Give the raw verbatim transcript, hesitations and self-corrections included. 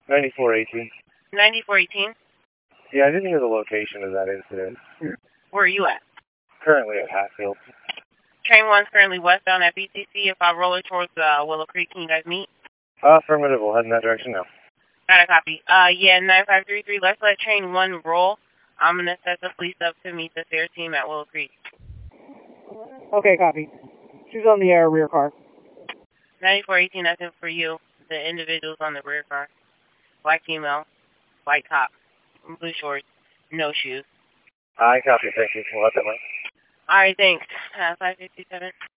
ninety-four eighteen. ninety-four eighteen? Yeah, I didn't hear the location of that incident. Where are you at? Currently at Hatfield. Train one's currently westbound at B T C. If I roll it towards uh, Willow Creek, can you guys meet? Uh, affirmative. We'll head in that direction now. Got a copy. Uh, yeah, nine five three three. Let's let train one roll. I'm going to set the police up to meet the fair team at Willow Creek. Okay, copy. She's on the uh, rear car. ninety-four eighteen, that's it for you. The individual's on the rear car. Black female, white top, blue shorts, no shoes. I copy. Thank you. We'll let them know. All right, thanks. Uh, five fifty-seven.